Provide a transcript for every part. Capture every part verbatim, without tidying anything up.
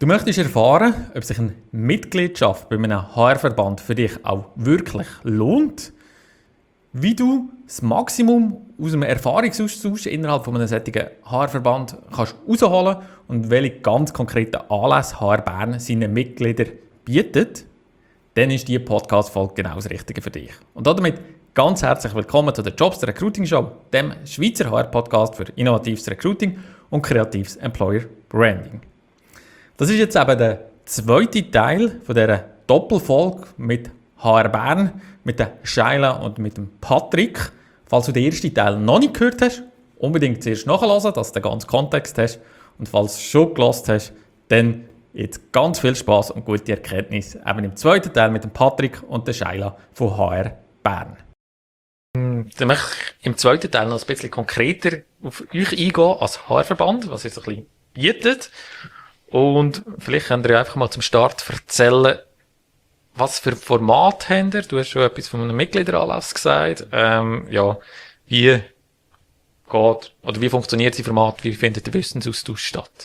Du möchtest erfahren, ob sich eine Mitgliedschaft bei einem H R-Verband für dich auch wirklich lohnt, wie du das Maximum aus einem Erfahrungsaustausch innerhalb von einem solchen H R-Verband kannst herausholen und welche ganz konkreten Anlässe H R Bern seinen Mitgliedern bietet, dann ist diese Podcast-Folge genau das Richtige für dich. Und damit ganz herzlich willkommen zu der Jobs der Recruiting Show, dem Schweizer H R-Podcast für innovatives Recruiting und kreatives Employer Branding. Das ist jetzt eben der zweite Teil von dieser Doppelfolge mit H R Bern, mit der Shaila und mit dem Patrick. Falls du den ersten Teil noch nicht gehört hast, unbedingt zuerst nachhören, dass du den ganzen Kontext hast. Und falls du schon gehört hast, dann jetzt ganz viel Spass und gute Erkenntnis eben im zweiten Teil mit dem Patrick und der Shaila von H R Bern. Dann möchte ich im zweiten Teil noch ein bisschen konkreter auf euch eingehen als H R-Verband, was ihr so ein bisschen bietet. Und vielleicht könnt ihr einfach mal zum Start erzählen, was für Format habt ihr? Du hast schon etwas von einem Mitgliederanlass gesagt. Ähm, ja, wie geht, oder wie funktioniert das Format? Wie findet der Wissensaustausch statt?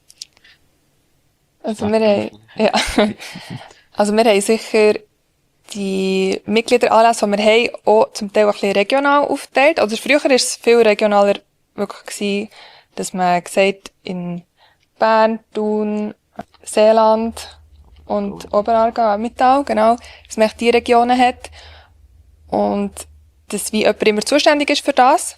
Also wir haben, ja. Also wir haben sicher die Mitgliederanlässe, die wir haben, auch zum Teil ein bisschen regional aufgeteilt. Also früher war es viel regionaler wirklich gewesen, dass man gesagt in Bern, Thun, Seeland und Oberaargau, Mittal, genau, dass man die Regionen hat und dass wie jemand immer zuständig ist für das.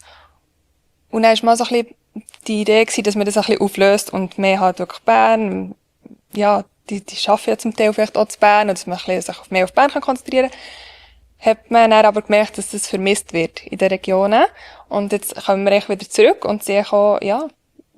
Und dann war mal so ein bisschen die Idee gewesen, dass man das ein bisschen auflöst und mehr halt wirklich Bern, ja, die, die arbeiten ja zum Teil vielleicht auch zu Bern und dass man ein bisschen sich mehr auf Bern konzentrieren kann. Hat man dann aber gemerkt, dass das vermisst wird in den Regionen. Und jetzt kommen wir echt wieder zurück und sehen auch, ja,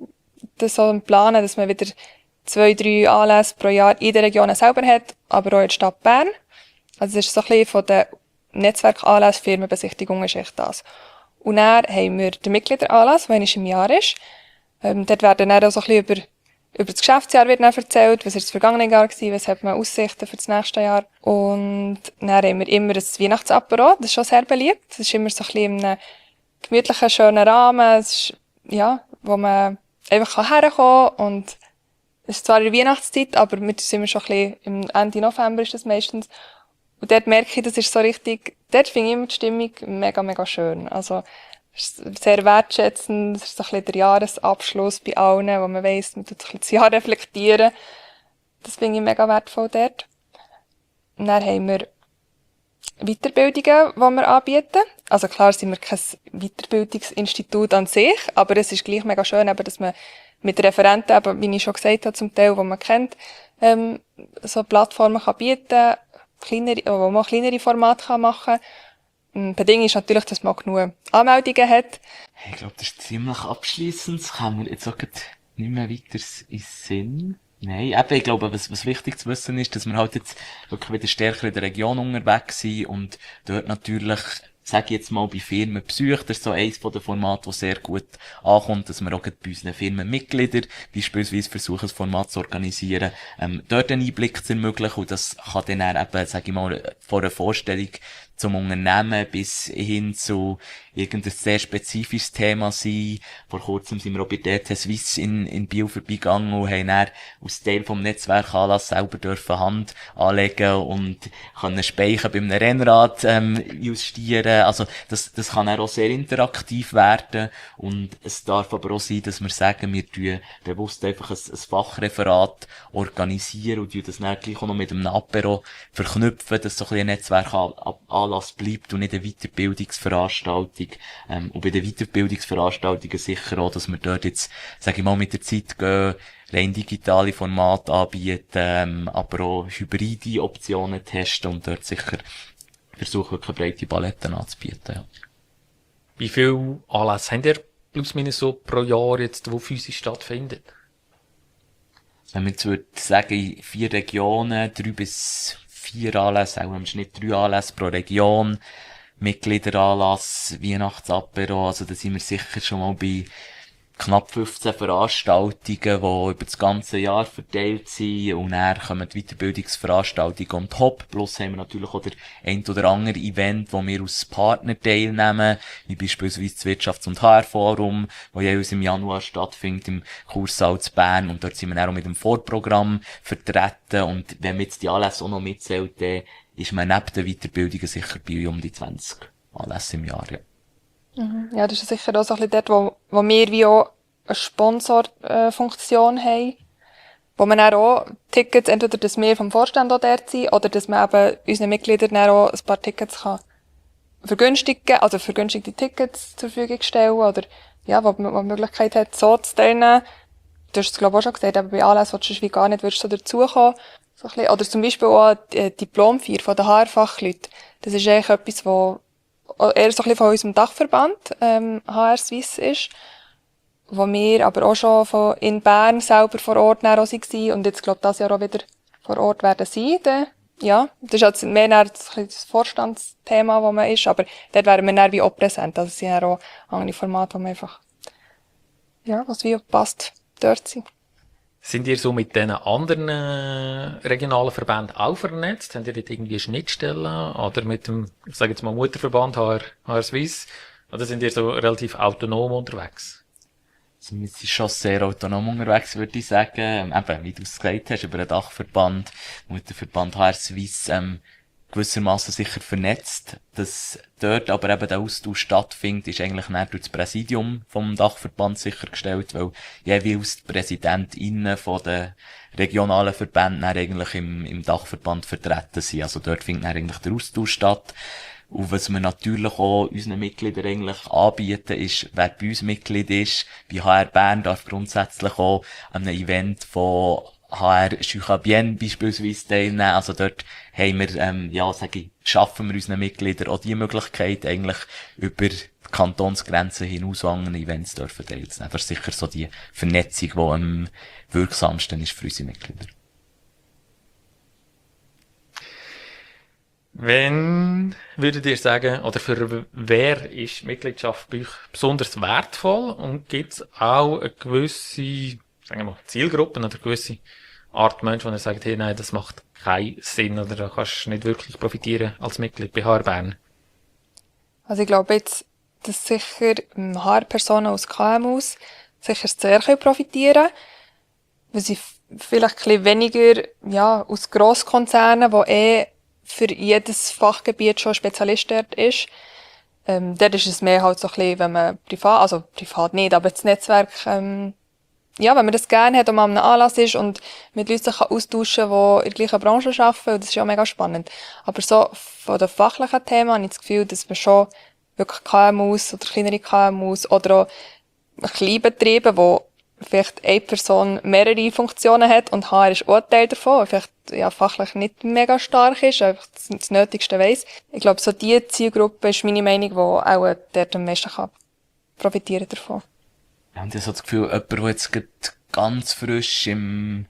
das so planen, dass man wieder zwei, drei Anlässe pro Jahr in den Regionen selber hat, aber auch in der Stadt Bern. Also das ist so ein bisschen von den Netzwerkanlässen, Firmenbesichtigungen ist echt das. Und dann haben wir den Mitgliederanlass, der einmal im Jahr ist. Ähm, dort werden dann auch so ein bisschen über, über das Geschäftsjahr wird dann erzählt, was ist das vergangene Jahr gewesen, was hat man Aussichten für das nächste Jahr. Und dann haben wir immer ein Weihnachtsapero, das ist schon sehr beliebt. Das ist immer so ein bisschen in einem gemütlichen, schönen Rahmen, es ist, ja, wo man einfach herkommen kann und es ist zwar in der Weihnachtszeit, aber wir sind schon ein bisschen, im Ende November ist das meistens. Und dort merke ich, das ist so richtig, dort finde ich immer die Stimmung mega, mega schön. Also, es ist sehr wertschätzend, es ist so ein bisschen der Jahresabschluss bei allen, wo man weiss, man tut ein bisschen das Jahr reflektieren. Das finde ich mega wertvoll dort. Und dann haben wir Weiterbildungen, die wir anbieten. Also klar sind wir kein Weiterbildungsinstitut an sich, aber es ist gleich mega schön, eben, dass man mit Referenten, eben, wie ich schon gesagt habe, zum Teil, die man kennt, ähm, so Plattformen kann bieten, kleinere, wo man kleinere Formate kann machen kann. Bedingung ist natürlich, dass man auch genug Anmeldungen hat. Ich glaube, das ist ziemlich abschliessend. Das kann mir jetzt auch nicht mehr weiter in Sinn. Nein, eben, ich glaube, was, was wichtig zu wissen ist, dass wir halt jetzt wirklich wieder stärker in der Region unterwegs sind und dort natürlich, sage ich jetzt mal, bei Firmenbesuch, das ist so eins von den Formaten, das sehr gut ankommt, dass wir auch bei unseren Firmenmitgliedern beispielsweise versuchen, ein Format zu organisieren, ähm, dort einen Einblick zu ermöglichen und das kann dann auch eben, sage ich mal, vor einer Vorstellung zum Unternehmen bis hin zu irgendein sehr spezifisches Thema sein. Vor kurzem sind wir auch bei D T Swiss in, in Biel vorbeigegangen und haben dann als Teil vom Netzwerkanlass selber dürfen Hand anlegen und können Speichen beim Rennrad ähm, justieren. Also das, das kann dann auch sehr interaktiv werden und es darf aber auch sein, dass wir sagen, wir tun bewusst einfach ein, ein Fachreferat organisieren und das dann gleich auch noch mit einem Apero verknüpfen, dass so ein bisschen ein Netzwerkanlass bleibt und nicht eine Weiterbildungsveranstaltung. Ähm, und bei den Weiterbildungsveranstaltungen sicher auch, dass wir dort jetzt, sage ich mal, mit der Zeit gehen, rein digitale Formate anbieten, ähm, aber auch hybride Optionen testen und dort sicher versuchen, wirklich breite Paletten anzubieten. Ja. Wie viele Anlässe habt ihr plus minus so pro Jahr jetzt, wo physisch stattfindet? Wenn man jetzt würde sagen, in vier Regionen, drei bis vier Anlässe, auch im Schnitt drei Anlässe pro Region, Mitgliederanlass, Weihnachtsapero, also da sind wir sicher schon mal bei knapp fünfzehn Veranstaltungen, die über das ganze Jahr verteilt sind. Und dann kommen die Weiterbildungsveranstaltungen on top. Plus haben wir natürlich auch der ein oder andere Event, wo wir als Partner teilnehmen, wie beispielsweise das Wirtschafts- und H R-Forum, das jeweils im Januar stattfindet, im Kursaal zu Bern. Und dort sind wir auch mit dem Vorprogramm vertreten. Und wenn man jetzt die Anlässe auch noch mitzählt, dann ist man neben den Weiterbildungen sicher bei um die zwanzig Anlässe im Jahr, ja. Ja, das ist sicher auch so ein bisschen dort, wo, wo wir wie auch eine Sponsorfunktion haben, wo man dann auch Tickets, entweder dass wir vom Vorstand auch dort sind, oder dass man eben unseren Mitgliedern dann auch ein paar Tickets kann vergünstigen, also vergünstigte Tickets zur Verfügung stellen, oder ja, wo man die Möglichkeit hat, so zu teilnehmen. Du hast es, glaube ich, auch schon gesagt, aber bei Anlässen, wo du sonst wie gar nicht würdest so dazukommen. So ein bisschen. Oder zum Beispiel auch die Diplomfeier von den H R-Fachleuten. Das ist eigentlich etwas, wo eher so ein bisschen von unserem Dachverband, ähm, H R Swiss ist, wo wir aber auch schon von in Bern selber vor Ort auch waren und jetzt, glaube ich, das Jahr auch wieder vor Ort werden sein. Dann, ja, das ist jetzt mehr ein das Vorstandsthema, wo man ist, aber dort wären wir dann wie auch präsent. Also es sind ja auch andere Formate, wo man einfach, ja, was wie auch passt, dort sind. Sind ihr so mit diesen anderen äh, regionalen Verbänden auch vernetzt? Habt ihr dort irgendwie Schnittstellen? Oder mit dem, ich sage jetzt mal Mutterverband H R, H R Swiss? Oder sind ihr so relativ autonom unterwegs? Also wir sind schon sehr autonom unterwegs, würde ich sagen. Eben, wie du es gesagt hast, über den Dachverband, Mutterverband H R Swiss, ähm, gewissermaßen sicher vernetzt. Dass dort aber eben der Austausch stattfindet, ist eigentlich näher durch das Präsidium vom Dachverband sichergestellt, weil jeweils die PräsidentInnen von den regionalen Verbänden dann eigentlich im, im Dachverband vertreten sind. Also dort findet dann eigentlich der Austausch statt. Und was wir natürlich auch unseren Mitgliedern eigentlich anbieten, ist, wer bei uns Mitglied ist, bei H R Bern darf grundsätzlich auch an einem Event von H R Juchabien beispielsweise teilnehmen. Also dort haben wir, ähm, ja, sage ich, schaffen wir unseren Mitgliedern auch die Möglichkeit, eigentlich über die Kantonsgrenzen hinaus an Events dürfen teilzunehmen. Das ist sicher so die Vernetzung, die am wirksamsten ist für unsere Mitglieder. Wenn würdet ihr sagen, oder für wer ist Mitgliedschaft bei euch besonders wertvoll und gibt es auch eine gewisse, sagen wir mal, Zielgruppen oder eine gewisse Art Mensch, wo ihr sagt, hey, nein, das macht keinen Sinn oder da kannst du nicht wirklich profitieren als Mitglied bei H R Bern? Also ich glaube jetzt, dass sicher H R-Personen aus K M Us sicher sehr profitieren können, weil sie vielleicht ein bisschen weniger, ja, aus Grosskonzernen, wo eh für jedes Fachgebiet schon Spezialist dort ist. Ähm, dort ist es mehr halt so ein bisschen, wenn man privat, also privat nicht, aber das Netzwerk, ähm, ja, wenn man das gerne hat und man an einem Anlass ist und mit Leuten sich austauschen kann, die in der gleichen Branche arbeiten, und das ist ja mega spannend. Aber so von den fachlichen Themen habe ich das Gefühl, dass man schon wirklich K M Us oder kleinere K M Us oder auch Kleinbetriebe, wo vielleicht eine Person mehrere Funktionen hat und H R ist auch ein Teil davon, vielleicht ja, fachlich nicht mega stark ist, einfach das, das Nötigste weiss. Ich glaube, so diese Zielgruppe ist meine Meinung, die auch dort am meisten kann profitieren davon. Ja, und ich habe das Gefühl, jemand, der jetzt gerade ganz frisch im,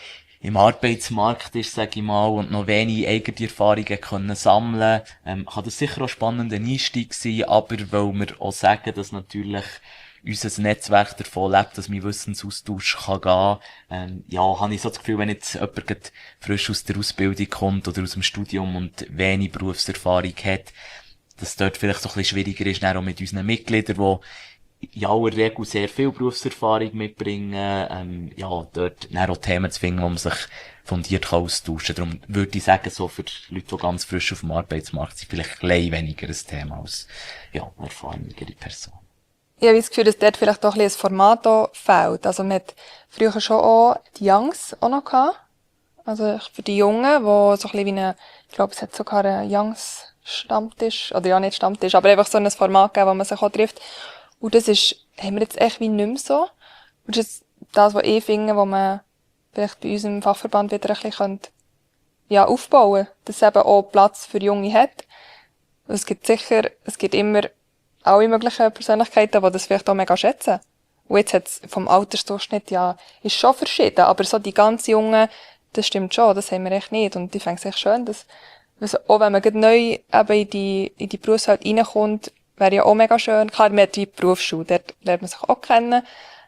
im Arbeitsmarkt ist, sage ich mal, und noch wenig eigene Erfahrungen können sammeln, ähm, kann das sicher auch spannender Einstieg sein, aber weil wir auch sagen, dass natürlich unser Netzwerk davon lebt, dass mein Wissensaustausch kann gehen. Ähm, ja, habe ich so das Gefühl, wenn jetzt jemand gerade frisch aus der Ausbildung kommt oder aus dem Studium und wenig Berufserfahrung hat, dass es dort vielleicht so ein bisschen schwieriger ist, dann auch mit unseren Mitgliedern, die in aller Regel sehr viel Berufserfahrung mitbringen, ähm, ja, dort dann auch Themen zu finden, wo man sich fundiert kann austauschen kann. Darum würde ich sagen, so für Leute, die ganz frisch auf dem Arbeitsmarkt sind, vielleicht ein bisschen weniger ein Thema als, ja, erfahrenere Personen. Ich habe das Gefühl, dass dort vielleicht auch ein bisschen ein Format auch fehlt. Also man hat früher schon auch die Youngs auch noch gehabt. Also für die Jungen, wo so ein bisschen wie eine, ich glaube, es hat sogar einen Youngs-Stammtisch, oder ja, nicht Stammtisch, aber einfach so ein Format gegeben, wo man sich auch trifft. Und das ist, haben wir jetzt echt wie nicht mehr so. Und das ist das, was ich finde, wo man vielleicht bei unserem Fachverband wieder ein bisschen könnte, ja, aufbauen, dass es eben auch Platz für Junge hat. Und es gibt sicher, es gibt immer alle möglichen Persönlichkeiten, die das vielleicht auch mega schätzen. Und jetzt hat's vom Altersdurchschnitt, ja, ist schon verschieden, aber so die ganz Jungen, das stimmt schon, das haben wir echt nicht. Und ich finde es echt schön, dass, also auch wenn man gerade neu eben in die, in die Berufswelt reinkommt, wäre ja auch mega schön. Klar, man hat die Berufsschule, dort lernt man sich auch kennen.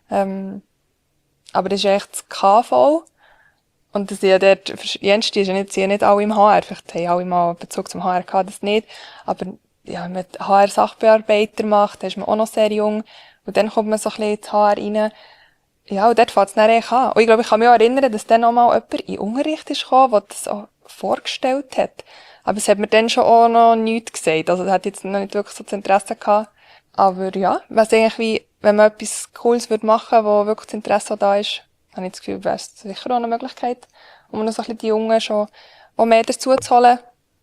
Ähm, aber das ist echt das K V. Und das ist ja dort, Jens, die sind ja nicht, sind ja nicht alle im H R. Vielleicht haben alle mal Bezug zum H R gehabt, das nicht. Aber, ja, wenn man H R-Sachbearbeiter macht, dann ist man auch noch sehr jung. Und dann kommt man so ein bisschen ins H R rein. Ja, und dort fängt es dann eigentlich an. Und ich glaube, ich kann mich auch erinnern, dass dann auch mal jemand in den Unterricht ist gekommen, der das auch vorgestellt hat. Aber es hat mir dann schon auch noch nichts gesagt. Also, es hat jetzt noch nicht wirklich so das Interesse gehabt. Aber ja, was eigentlich wie, wenn man etwas Cooles würde machen, wo wirklich das Interesse auch da ist, habe ich das Gefühl, wäre es sicher auch eine Möglichkeit, um noch so ein bisschen die Jungen schon auch mehr dazu zu holen.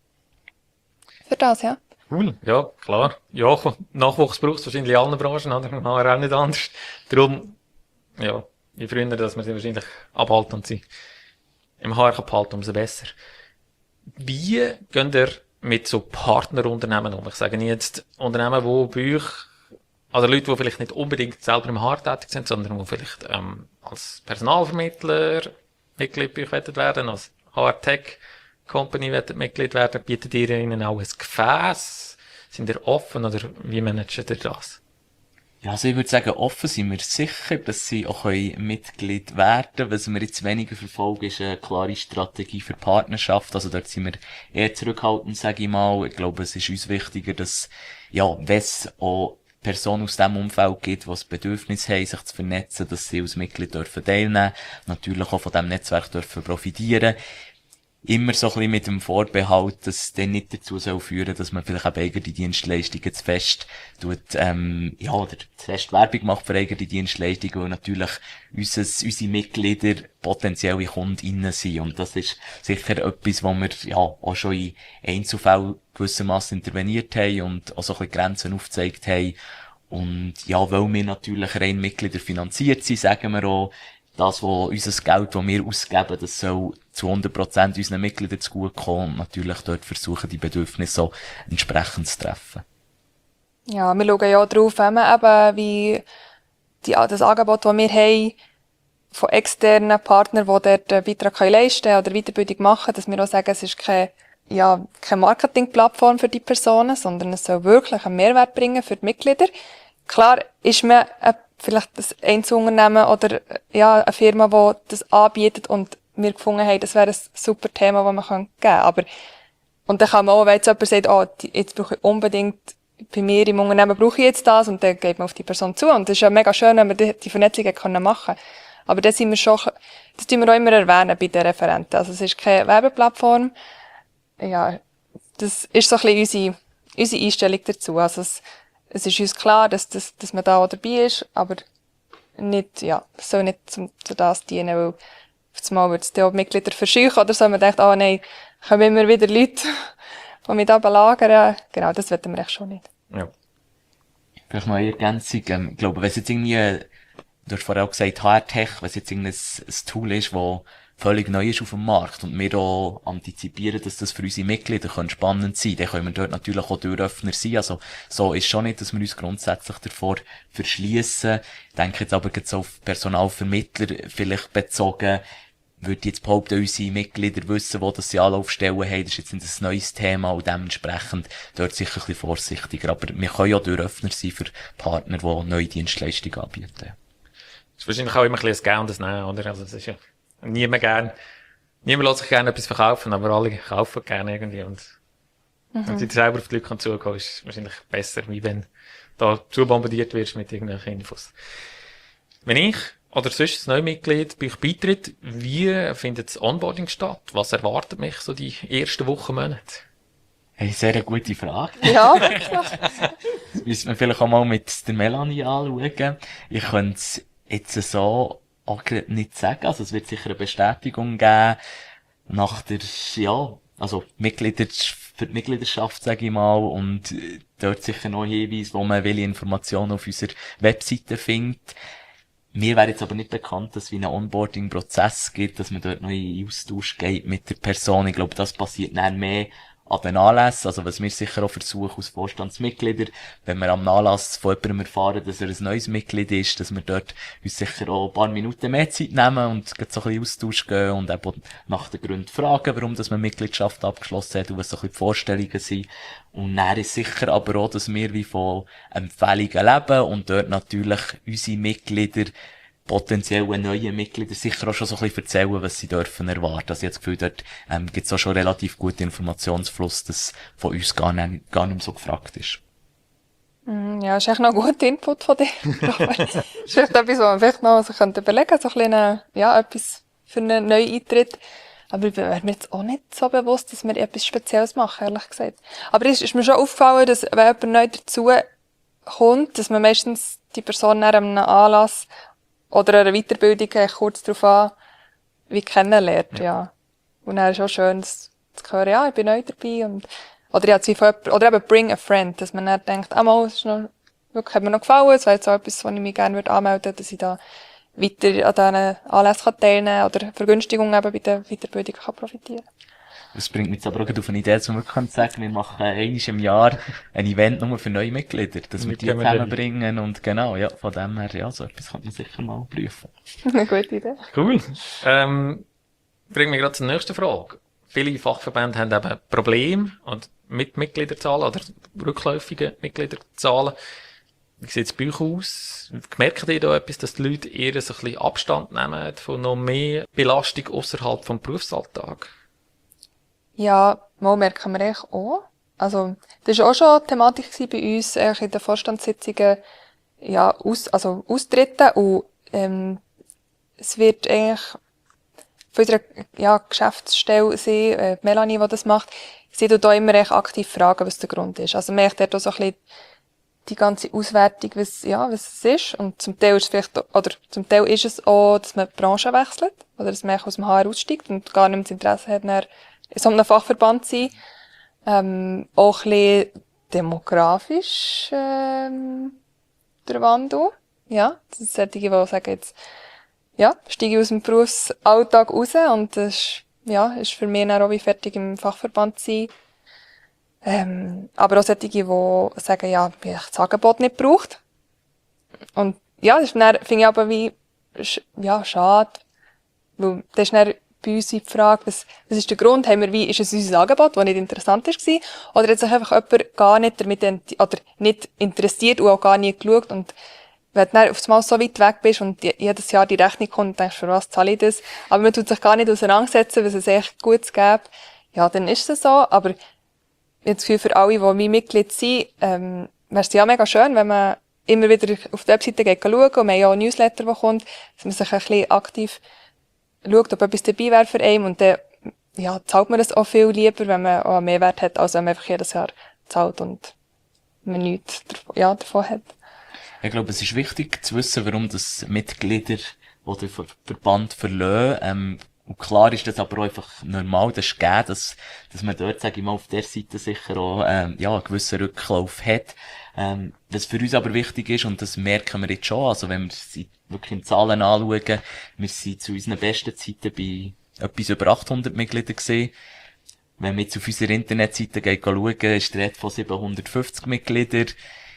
Für das, ja. Cool, ja, klar. Ja, Nachwuchs braucht es wahrscheinlich in allen Branchen, oder? Im H R auch nicht anders. Darum, ja, je früher, dass man sie wahrscheinlich abhalten und sie im H R behalten, umso besser. Wie geht ihr mit so Partnerunternehmen um? Ich sage nicht jetzt Unternehmen, die bei euch, also Leute, die vielleicht nicht unbedingt selber im H R tätig sind, sondern die vielleicht ähm, als Personalvermittler Mitglied bei euch werden werden, als H R-Tech-Company Mitglied werden, bietet ihr ihnen auch ein Gefäß? Sind ihr offen oder wie managt ihr das? Ja, also ich würde sagen, offen sind wir sicher, dass sie auch Mitglied werden können. Was wir jetzt weniger verfolgen, ist eine klare Strategie für Partnerschaft. Also dort sind wir eher zurückhaltend, sage ich mal. Ich glaube, es ist uns wichtiger, dass, ja, wenn es auch Personen aus diesem Umfeld gibt, die das Bedürfnis haben, sich zu vernetzen, dass sie als Mitglied dürfen teilnehmen, natürlich auch von diesem Netzwerk dürfen profitieren. Immer so ein bisschen mit dem Vorbehalt, dass es dann nicht dazu soll führen, dass man vielleicht auch eigene Dienstleistungen zu fest tut, ähm, ja, oder zu fest Werbung macht für eigene Dienstleistungen, weil natürlich unser, unsere Mitglieder potenzielle KundInnen sind. Und das ist sicher etwas, wo wir, ja, auch schon in Einzelfällen gewissermaßen interveniert haben und auch so ein bisschen Grenzen aufgezeigt haben. Und ja, weil wir natürlich rein Mitglieder finanziert sind, sagen wir auch, das, was unser Geld, das wir ausgeben, das soll zu hundert Prozent unseren Mitgliedern zugutekommen und natürlich dort versuchen, die Bedürfnisse so entsprechend zu treffen. Ja, wir schauen ja auch drauf, wenn man eben wie die, das Angebot, das wir haben, von externen Partnern, die dort einen Beitrag leisten können oder Weiterbildung machen, dass wir auch sagen, es ist keine, ja, keine Marketingplattform für die Personen, sondern es soll wirklich einen Mehrwert bringen für die Mitglieder. Klar ist man ein, vielleicht ein Einzelunternehmen oder ja, eine Firma, die das anbietet und wir gefunden haben, das wäre ein super Thema, das man geben kann. Aber, und dann kann man auch, wenn jetzt jemand sagt, oh, jetzt brauche ich unbedingt, bei mir im Unternehmen brauche ich jetzt das, und dann geht man auf die Person zu. Und das ist ja mega schön, wenn wir die, die Vernetzung können machen. Aber das sind wir schon, das tun wir auch immer erwähnen bei den Referenten. Also es ist keine Werbeplattform. Ja, das ist so ein bisschen unsere, unsere Einstellung dazu. Also es, es ist uns klar, dass, dass, dass man da auch dabei ist, aber nicht, ja, es soll nicht zum, zu das dienen, weil auf das Mal wird es dann auch Mitglieder verscheuchen oder so. Man denkt, ah, oh, nein, kommen immer wieder Leute, die mich da belagern. Genau, das wollen wir echt schon nicht. Ja. Vielleicht noch eine Ergänzung. Ähm, ich glaube, wenn es jetzt irgendwie, du hast vorher auch gesagt, H R-Tech, wenn es jetzt irgendein ein Tool ist, das völlig neu ist auf dem Markt und wir auch antizipieren, dass das für unsere Mitglieder spannend sein kann, dann können wir dort natürlich auch Türöffner sein. Also, so ist schon nicht, dass wir uns grundsätzlich davor verschliessen. Ich denke jetzt aber jetzt auf Personalvermittler vielleicht bezogen, würde ich jetzt behaupten, unsere Mitglieder wissen, wo das sie Anlaufstellen haben. Das ist jetzt nicht ein neues Thema und dementsprechend dort sicher ein bisschen vorsichtiger. Aber wir können ja Türöffner sein für Partner, die neue Dienstleistungen anbieten. Das ist wahrscheinlich auch immer ein bisschen ein Gehen und ein Nehmen, oder? Also, es ist ja niemand gern, niemand lässt sich gerne etwas verkaufen, aber alle kaufen gerne irgendwie. Und mhm. wenn sie selber auf die Leute zugehen kann, ist es wahrscheinlich besser, wie wenn da zu bombardiert wirst mit irgendwelchen Infos. Wenn ich oder sonst ein Neumitglied bei euch beitritt, wie findet das Onboarding statt? Was erwartet mich so die ersten Wochen, Monate? Hey, sehr eine gute Frage. Ja. Das müssen wir vielleicht auch mal mit der Melanie anschauen. Ich könnte es jetzt so auch nicht sagen. Also es wird sicher eine Bestätigung geben nach der, ja, also Mitglieder, für die Mitgliedschaft, sage ich mal, und dort sicher noch Hinweise, wo man welche Informationen auf unserer Webseite findet. Mir wäre jetzt aber nicht bekannt, dass es wie einen Onboarding-Prozess gibt, dass man dort noch in Austausch geht mit der Person. Ich glaube, das passiert dann mehr an den Anlässen. Also was wir sicher auch versuchen als Vorstandsmitglieder, wenn wir am Anlass von jemandem erfahren, dass er ein neues Mitglied ist, dass wir dort uns sicher auch ein paar Minuten mehr Zeit nehmen und so ein bisschen Austausch gehen und eben nach den Gründen fragen, warum dass man Mitgliedschaft abgeschlossen hat und was so ein bisschen die Vorstellungen sind. Und dann ist sicher aber auch, dass wir wie von Empfehlungen leben und dort natürlich unsere Mitglieder potenziellen neuen Mitglieder sicher auch schon so ein bisschen erzählen, was sie dürfen erwarten. Also ich habe das Gefühl, dort ähm, gibt es auch schon relativ guten Informationsfluss, dass von uns gar nicht, gar nicht mehr so gefragt ist. Mm, Ja, ist echt noch ein guter Input von dir. Aber ist vielleicht etwas, was man vielleicht noch so könnte überlegen, so ein bisschen, ja, etwas für einen Neueintritt. Aber ich wäre mir jetzt auch nicht so bewusst, dass wir etwas Spezielles machen, ehrlich gesagt. Aber es ist mir schon aufgefallen, dass wenn jemand neu dazu kommt, dass man meistens die Person nach einem Anlass oder einer Weiterbildung eigentlich kurz darauf an, wie kennenlernt, ja. ja. Und dann ist auch schön, das zu hören, ja, ich bin neu dabei und, oder ja, von jemand, oder eben bring a friend, dass man dann denkt, ah mal, das ist noch, wirklich, hat mir noch gefallen, es wäre jetzt auch etwas, wo ich mich gerne würde anmelden würde, dass ich da weiter an diesen Anlässen teilnehmen kann oder Vergünstigungen eben bei der Weiterbildung kann profitieren. Das bringt mich jetzt aber auch gerade auf eine Idee, dass wir können sagen, wir machen einmal im Jahr ein Event nur für neue Mitglieder, dass wir die zusammenbringen und genau, ja, von dem her, ja, so etwas könnte man sicher mal prüfen. Eine gute Idee. Cool. Ähm, bringt mich gerade zur nächsten Frage. Viele Fachverbände haben eben Probleme und mit Mitgliederzahlen oder rückläufigen Mitgliederzahlen. Wie sieht es bei euch aus? Merkt ihr da etwas, dass die Leute eher so ein bisschen Abstand nehmen von noch mehr Belastung außerhalb vom Berufsalltag? Ja, mal merken wir eigentlich auch. Also, das war auch schon eine Thematik bei uns, eigentlich in den Vorstandssitzungen, ja, aus, also, austreten und, ähm, es wird eigentlich von unserer, ja, Geschäftsstelle sein, äh, Melanie, die das macht, sie tut da immer echt aktiv fragen, was der Grund ist. Also, man merkt dort auch so ein bisschen die ganze Auswertung, was, ja, was es ist. Und zum Teil ist es vielleicht, oder zum Teil ist es auch, dass man die Branche wechselt, oder dass man aus dem H R aussteigt und gar nicht mehr das Interesse hat, dann in so einem Fachverband zu sein. Ähm, auch ein bisschen demografisch, ähm, der Wandel. Ja, das sind solche, die sagen jetzt, ja, steige ich aus dem Berufsalltag raus und das ist, ja, ist für mich dann auch wie fertig im Fachverband zu sein. Ähm, aber auch solche, die sagen, ja, ich habe das Angebot nicht gebraucht. Und ja, das ist dann, finde ich aber wie, ja, schade. Weil das ist dann bei uns die Frage, was, was ist der Grund? Haben wir wie, ist es unser Angebot, das nicht interessant war? Oder hat sich einfach jemand gar nicht damit, oder nicht interessiert und auch gar nie geschaut? Und wenn du dann auf einmal so weit weg bist und jedes Jahr die Rechnung kommt und denkst, für was zahle ich das? Aber man tut sich gar nicht auseinandersetzen, was es echt Gutes gibt. Ja, dann ist es so. Aber ich habe das Gefühl, für alle, die mein Mitglied sind, ähm, wäre es ja mega schön, wenn man immer wieder auf die Webseite geht schauen und wir haben ja auch ein Newsletter, der kommt, dass man sich ein bisschen aktiv schaut, ob etwas dabei wäre für einen. Und dann, ja, zahlt man das auch viel lieber, wenn man auch einen Mehrwert hat, als wenn man einfach jedes Jahr zahlt und man nichts davon, ja, davon hat. Ich glaube, es ist wichtig zu wissen, warum das Mitglieder, die den Verband verlassen, ähm, und klar ist das aber auch einfach normal, das ist gegeben, dass, dass man dort, sage ich mal, auf der Seite sicher auch, ähm, ja, einen gewissen Rücklauf hat. Ähm, was für uns aber wichtig ist, und das merken wir jetzt schon, also wenn wir sie wirklich in Zahlen anschauen, wir sind zu unseren besten Zeiten bei etwas über achthundert Mitgliedern gesehen. Wenn wir jetzt auf unserer Internetseite gehen, schauen, ist die Rede von siebenhundertfünfzig Mitgliedern.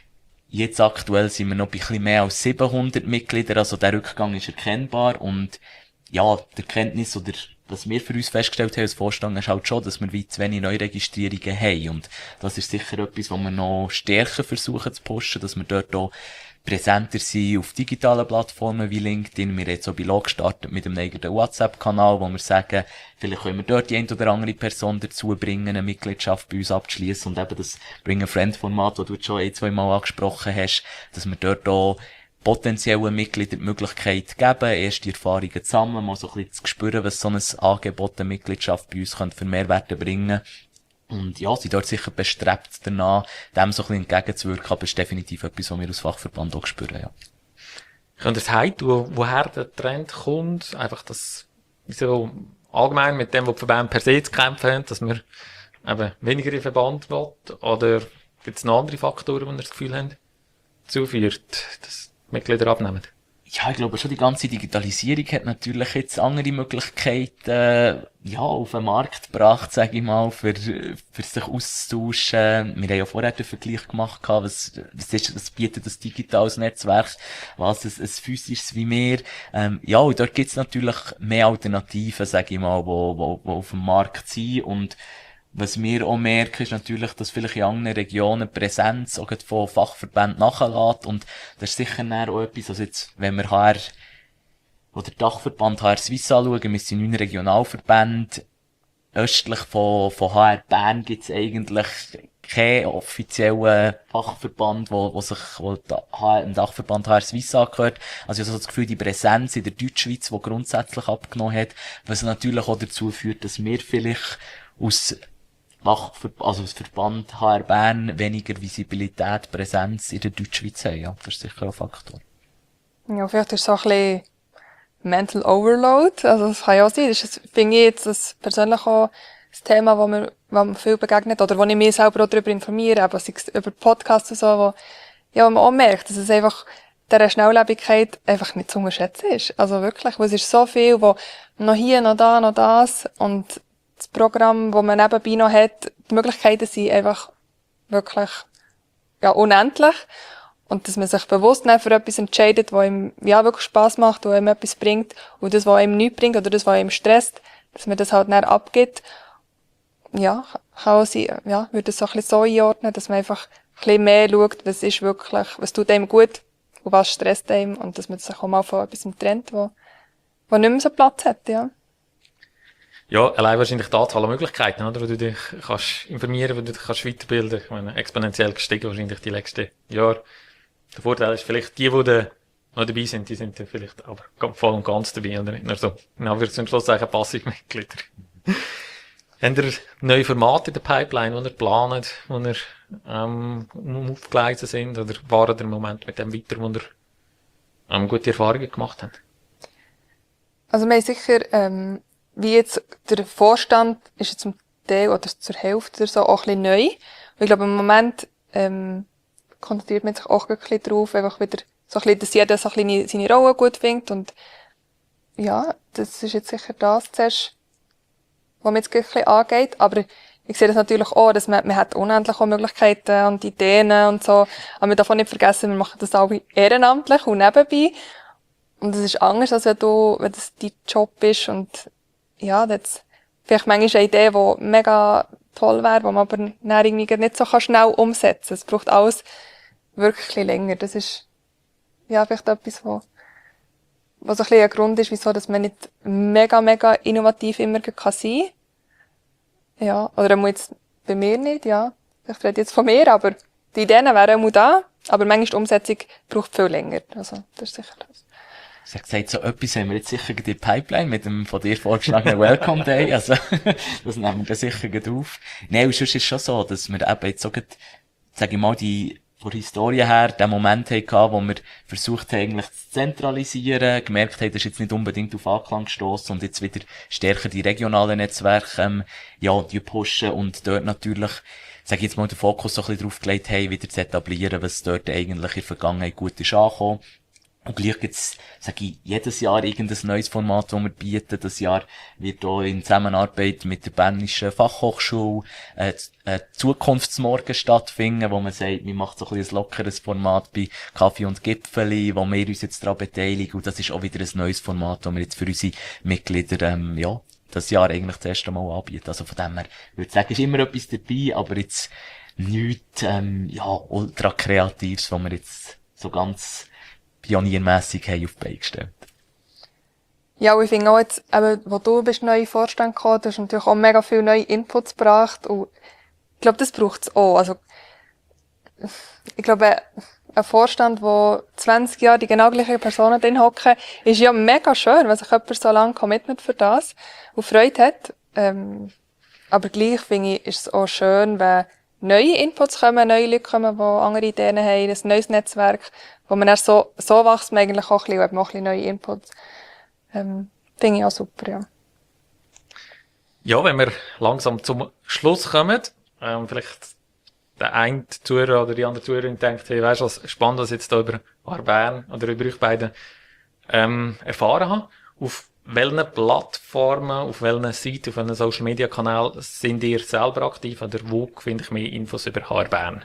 Jetzt aktuell sind wir noch bei ein bisschen mehr als siebenhundert Mitglieder, also der Rückgang ist erkennbar und ja, die Erkenntnis oder was wir für uns festgestellt haben als Vorstand ist halt schon, dass wir wie zu wenig Neuregistrierungen haben und das ist sicher etwas, was wir noch stärker versuchen zu pushen, dass wir dort auch präsenter sind auf digitalen Plattformen wie LinkedIn. Wir haben jetzt auch bei Log gestartet mit einem eigenen WhatsApp-Kanal, wo wir sagen, vielleicht können wir dort die ein oder andere Person dazu bringen, eine Mitgliedschaft bei uns abzuschließen und eben das Bring-a-Friend-Format, das du jetzt schon ein, zwei Mal angesprochen hast, dass wir dort auch potenziellen Mitgliedern die Möglichkeit geben, erste Erfahrungen zu sammeln, mal so ein bisschen zu spüren, was so ein Angebot, eine Mitgliedschaft bei uns könnte für Mehrwerte bringen. Und ja, sind dort sicher bestrebt danach, dem so ein bisschen entgegenzuwirken, aber es ist definitiv etwas, was wir als Fachverband auch spüren, ja. Könnt ihr sagen, wo, woher der Trend kommt? Einfach das, so allgemein mit dem, was die Verbände per se zu kämpfen haben, dass wir eben weniger im Verband will? Oder gibt es noch andere Faktoren, die ihr das Gefühl habt, zuführt, dass die Mitglieder abnehmen? Ja, ich glaube schon, die ganze Digitalisierung hat natürlich jetzt andere Möglichkeiten, äh, ja, auf den Markt gebracht, sage ich mal, für, für sich auszutauschen. Wir haben ja vorher den Vergleich gemacht, was, was, ist, was bietet das digitales Netzwerk, was ein, ein physisches wie wir. Ähm, ja, und dort gibt's natürlich mehr Alternativen, sage ich mal, wo, wo, wo auf dem Markt sind und was wir auch merken, ist natürlich, dass vielleicht in anderen Regionen die Präsenz auch von Fachverbänden nachlässt und das ist sicher dann auch etwas, also jetzt, wenn wir H R wo der Dachverband H R Swiss anschauen, wir sind neun Regionalverbände. Östlich von, von H R Bern gibt's eigentlich keinen offiziellen Fachverband, wo, wo sich, wo der H R, ein Dachverband H R Swiss angehört. Also ich habe so das Gefühl, die Präsenz in der Deutschschweiz, die grundsätzlich abgenommen hat, was natürlich auch dazu führt, dass wir vielleicht aus Fachver- also aus Verband H R Bern weniger Visibilität, Präsenz in der Deutschschweiz haben. Ja, das ist sicher ein Faktor. Ja, vielleicht ist es auch ein bisschen Mental Overload. Also, das kann ja auch sein. Das ist, finde ich jetzt das persönlich auch ein Thema, wo mir, wo mir viel begegnet, oder wo ich mich selber auch darüber informiere, aber sei es über Podcasts und so, wo, ja, wo man auch merkt, dass es einfach, dieser Schnelllebigkeit einfach nicht zu unterschätzen ist. Also wirklich, weil es ist so viel, wo noch hier, noch da, noch das, und das Programm, das man nebenbei noch hat, die Möglichkeiten sind einfach wirklich, ja, unendlich. Und dass man sich bewusst für etwas entscheidet, was ihm, ja, wirklich Spass macht, was ihm etwas bringt, und das, was ihm nichts bringt, oder das, was ihm stresst, dass man das halt dann abgibt. Ja, kann auch sein, ja, würde es so ein bisschen so einordnen, dass man einfach ein bisschen mehr schaut, was ist wirklich, was tut einem gut, und was stresst einem, und dass man sich auch mal von etwas trennt, wo, wo nicht mehr so Platz hat, ja. Ja, allein wahrscheinlich die Anzahl an Möglichkeiten, oder, wo du dich kannst informieren, wo du dich kannst weiterbilden. Ich meine, exponentiell gestiegen wahrscheinlich die letzten Jahre. Der Vorteil ist vielleicht, die, die da noch dabei sind, die sind dann vielleicht aber voll und ganz dabei, oder nicht nur so. Genau, wir sind schlussendlich Passivmitglieder. Habt ihr neue Formate in der Pipeline, die ihr plant, die ihr, ähm, aufgeleistet sind, oder waren ihr im Moment mit dem weiter, wo ihr, ähm, gute Erfahrungen gemacht habt? Also wir haben sicher, ähm, wie jetzt der Vorstand ist jetzt zum Teil oder zur Hälfte oder so auch ein bisschen neu. Und ich glaube, im Moment ähm, konzentriert man sich auch ein bisschen drauf, einfach wieder so ein bisschen, dass jeder so ein bisschen seine Rolle gut findet. Und ja, das ist jetzt sicher das zuerst, was man jetzt ein bisschen angeht. Aber ich sehe das natürlich auch, dass man, man hat unendlich auch Möglichkeiten und Ideen und so. Aber man darf auch nicht vergessen, wir machen das alle ehrenamtlich und nebenbei. Und das ist anders, als wenn du, wenn das dein Job ist. Und ja, das vielleicht manchmal eine Idee, die mega toll wäre, die man aber dann irgendwie nicht so schnell umsetzen kann. Es braucht alles wirklich länger. Das ist ja vielleicht etwas, wo, was so ein bisschen ein Grund ist, wieso dass man nicht mega, mega innovativ immer sein kann. Ja, oder muss jetzt bei mir nicht, ja. Ich rede jetzt von mir, aber die Ideen wären immer da, aber manchmal die Umsetzung braucht viel länger. Also, das ist sicher das. Ich habe gesagt, so etwas haben wir jetzt sicher in die Pipeline mit dem von dir vorgeschlagenen Welcome Day. Also, das nehmen wir dann sicher gleich auf. Nein, und sonst ist es schon so, dass wir eben jetzt so, sag ich mal, die, von der Historie her, den Moment hatten, wo wir versucht haben, eigentlich zu zentralisieren, gemerkt haben, das ist jetzt nicht unbedingt auf Anklang gestossen und jetzt wieder stärker die regionalen Netzwerke, ähm, ja, die pushen und dort natürlich, sag ich jetzt mal, den Fokus so ein bisschen drauf gelegt haben, wieder zu etablieren, was dort eigentlich in der Vergangenheit gut ist angekommen. Und gleich gibt's, sag ich, jedes Jahr irgendein neues Format, das wir bieten. Das Jahr wird auch in Zusammenarbeit mit der Bernischen Fachhochschule äh, äh, Zukunftsmorgen stattfinden, wo man sagt, man macht so ein bisschen ein lockeres Format bei Kaffee und Gipfeli, wo wir uns jetzt daran beteiligen. Und das ist auch wieder ein neues Format, das wir jetzt für unsere Mitglieder, ähm, ja, das Jahr eigentlich das erste Mal anbieten. Also von dem her, würde ich sagen, ist immer etwas dabei, aber jetzt nichts, ähm, ja, ultra Kreatives, was wir jetzt so ganz pioniermässig haben auf die Beine gestellt. Ja, und ich finde auch jetzt, eben, wo du bist neu in den Vorstand gekommen, du hast natürlich auch mega viele neue Inputs gebracht und ich glaube, das braucht es auch. Also, ich glaube, ein Vorstand, wo zwanzig Jahre die genau gleichen Personen drin hocken, ist ja mega schön, wenn sich jemand so lange commitment für das und Freude hat. Ähm, aber gleich finde ich, ist es auch schön, wenn neue Inputs kommen, neue Leute kommen, die andere Ideen haben, ein neues Netzwerk, wo man dann so, so wächst man eigentlich auch ein bisschen, und hat auch ein bisschen neue Inputs. Ähm, finde ich auch super, ja. Ja, wenn wir langsam zum Schluss kommen, ähm, vielleicht der eine Zuhörer oder die andere Zuhörerin denkt, hey, weißt du, was spannend, was ich jetzt da über H R Bern oder über euch beide ähm, erfahren habe. Auf welchen Plattformen, auf welchen Seiten, auf welchen Social Media Kanälen sind ihr selber aktiv oder wo finde ich mehr Infos über H R Bern?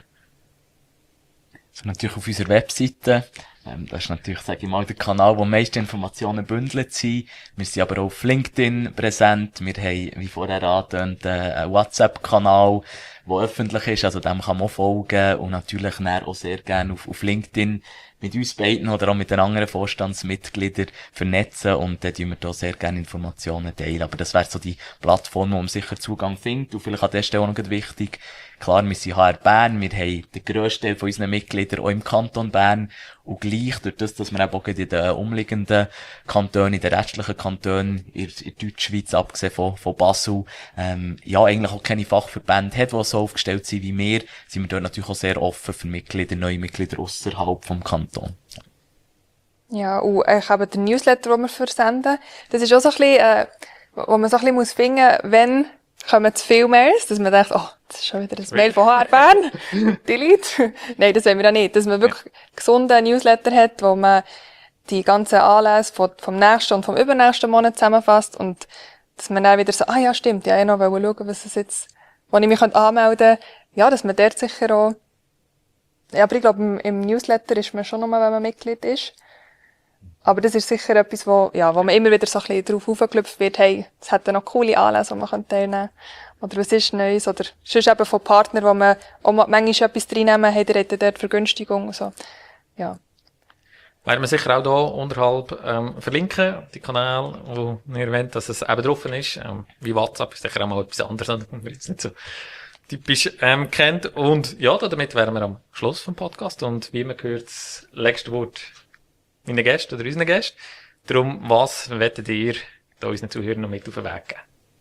Also natürlich auf unserer Webseite. Ähm, das ist natürlich, sage ich mal, der Kanal, wo meiste Informationen bündelt sind. Wir sind aber auch auf LinkedIn präsent. Wir haben, wie vorher angetönt, einen WhatsApp-Kanal, der öffentlich ist. Also dem kann man auch folgen. Und natürlich dann auch sehr gerne auf, auf LinkedIn mit uns beiden oder auch mit den anderen Vorstandsmitgliedern vernetzen und dann tun wir da sehr gerne Informationen teilen. Aber das wäre so die Plattform, wo man sicher Zugang findet. Und vielleicht an der Stelle auch noch wichtig, klar, wir sind H R Bern, wir haben den grössten Teil von unseren Mitgliedern auch im Kanton Bern und gleich durch das, dass wir eben auch in den umliegenden Kantonen, in den restlichen Kantonen, in der Deutschschweiz, abgesehen von, von Basel, ähm, ja, eigentlich auch keine Fachverbände hat, die so aufgestellt sind wie wir, sind wir dort natürlich auch sehr offen für Mitglieder, neue Mitglieder ausserhalb vom Kanton. Ja, und ich habe den Newsletter, den wir versenden, das ist auch so ein bisschen, äh, wo man so ein bisschen muss finden, wenn kommen zu viele Mails, dass man denkt, oh, das ist schon wieder ein Mail von H R Bern. Delete. Nein, das wollen wir auch nicht. Dass man wirklich gesunden Newsletter hat, wo man die ganzen Anlässe vom, vom nächsten und vom übernächsten Monat zusammenfasst und dass man dann wieder so, ah ja, stimmt, ja, ich noch schauen, was es jetzt, wo ich mich anmelden könnte. Ja, dass man dort sicher auch, ja, aber ich glaube, im, im Newsletter ist man schon nochmal, wenn man Mitglied ist. Aber das ist sicher etwas, wo, ja, wo man immer wieder so ein bisschen drauf aufgeklüpft wird, hey, es hat ja noch coole Anlässe, die man teilnehmen kann. Oder was ist Neues? Oder sonst eben von Partnern, wo man auch manchmal etwas reinnehmen, hat er dort Vergünstigung und so. Ja. Werden wir sicher auch hier unterhalb ähm, verlinken, die Kanäle, wo ihr erwähnt, dass es eben drauf ist. Ähm, wie WhatsApp ist sicher auch mal etwas anderes, wenn man jetzt nicht so typisch ähm, kennt. Und ja, damit wären wir am Schluss vom Podcast. Und wie immer gehört das letzte Wort meinen Gästen oder unseren Gästen. Darum, was wettet ihr da unseren Zuhörern noch mit auf den Weg geben?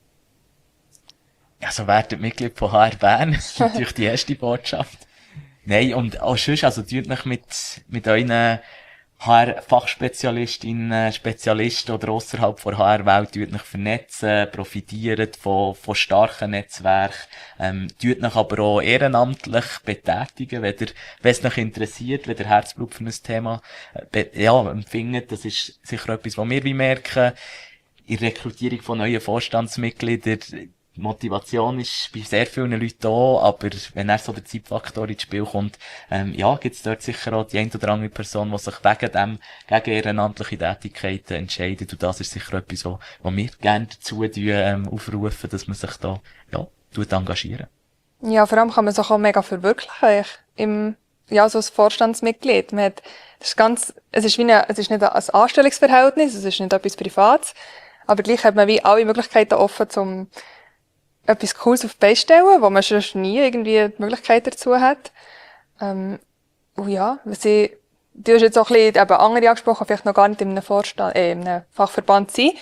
Also werdet Mitglied von H R Bern. Das ist natürlich die erste Botschaft. Nein, und auch sonst, also tut euch mit, mit euren H R-Fachspezialistinnen, Spezialisten oder ausserhalb von H R-Welt, tut euch vernetzen, profitiert von, von starken Netzwerken, ähm, tut euch aber auch ehrenamtlich betätigen, wenn ihr, wenn es euch interessiert, wenn ihr Herzblut für ein Thema, äh, ja, empfindet. Das ist sicher etwas, was wir wie merken, in der Rekrutierung von neuen Vorstandsmitgliedern. Motivation ist bei sehr vielen Leuten da, aber wenn er so der Zeitfaktor ins Spiel kommt, ähm, ja, gibt's dort sicher auch die ein oder andere Person, die sich wegen dem, gegen ehrenamtliche Tätigkeiten entscheidet, und das ist sicher etwas, wo, wo wir gerne dazu tun, ähm, aufrufen, dass man sich da, ja, tut engagieren. Ja, vor allem kann man sich auch mega verwirklichen, im, ja, so als Vorstandsmitglied. Man hat, das ist ganz, es ist wie eine, es ist nicht ein Anstellungsverhältnis, es ist nicht etwas Privates, aber gleich hat man wie alle Möglichkeiten offen, zum etwas Cooles auf die Beine stellen, wo man sonst nie irgendwie die Möglichkeit dazu hat. Ähm, und ja, was ich, du hast jetzt auch ein bisschen eben andere angesprochen, vielleicht noch gar nicht in einem Vorstand, äh, in einem Fachverband sein.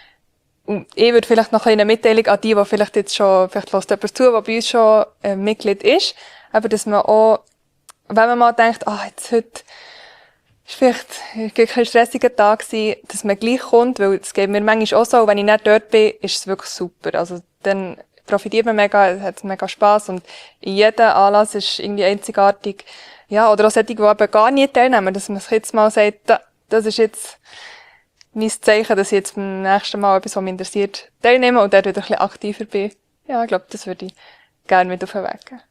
Und ich würde vielleicht noch eine Mitteilung an die, die vielleicht jetzt schon, vielleicht lässt jemand zu, der bei uns schon äh, Mitglied ist, aber dass man auch, wenn man mal denkt, ah, jetzt heute ist vielleicht wirklich ein stressiger Tag gewesen, dass man gleich kommt, weil es geht mir manchmal auch so, und wenn ich nicht dort bin, ist es wirklich super. Also dann profitiert man mega, es hat mega Spass, und jeder Anlass ist irgendwie einzigartig. Ja, oder auch solche, die eben gar nicht teilnehmen, dass man sich jetzt mal sagt, da, das ist jetzt mein Zeichen, dass ich jetzt beim nächsten Mal etwas, was mich interessiert, teilnehme und dort wieder ein bisschen aktiver bin. Ja, ich glaube, das würde ich gerne mit auf den Weg geben.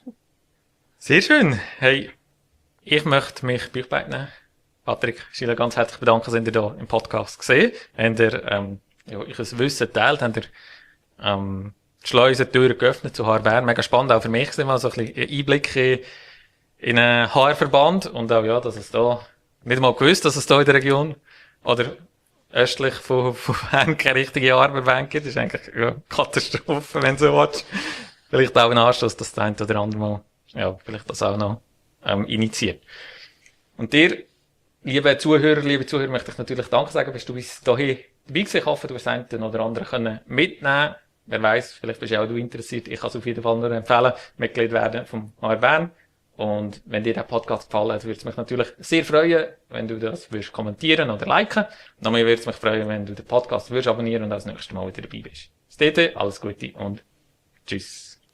Sehr schön. Hey, ich möchte mich bei euch beiden, Patrick, Sheila, ganz herzlich bedanken, dass ihr hier im Podcast gesehen. Habt ihr, ähm, ja, ich ein Wissen geteilt, habt ihr, ähm, die Schleusentüren geöffnet zu H R Bern. Mega spannend, auch für mich, sind mal so ein bisschen Einblick in, in einen H R-Verband, und auch, ja, dass es da, nicht mal gewusst, dass es da in der Region, oder östlich von, von Bern keine richtige H R-Verband gibt. Das ist eigentlich, ja, Katastrophe, wenn du so willst. Vielleicht auch ein Anstoß, dass das eine oder andere Mal, ja, vielleicht das auch noch, ähm, initiiert. Und dir, liebe Zuhörer, liebe Zuhörer, möchte ich natürlich Danke sagen, bist du bis dahin dabei gewesen. Ich hoffe, du hast einen oder anderen können mitnehmen. Wer weiss, vielleicht bist ja auch du interessiert. Ich kann es auf jeden Fall nur empfehlen, Mitglied werden vom H R Bern. Und wenn dir der Podcast gefallen hat, würde es mich natürlich sehr freuen, wenn du das würdest kommentieren oder liken. Und dann würde es mich freuen, wenn du den Podcast würdest abonnieren und auch das nächste Mal wieder dabei bist. Bis dahin, alles Gute und tschüss.